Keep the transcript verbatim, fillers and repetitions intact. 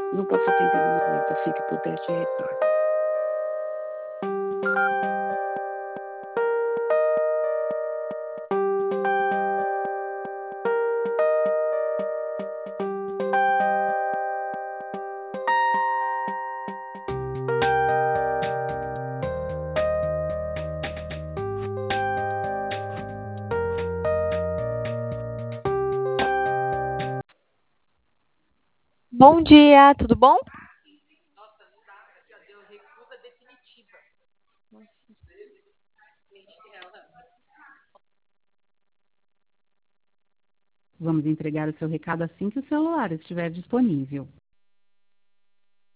Não posso atender no momento, assim que puder te retorno. Bom dia, tudo bom? Vamos entregar o seu recado assim que o celular estiver disponível.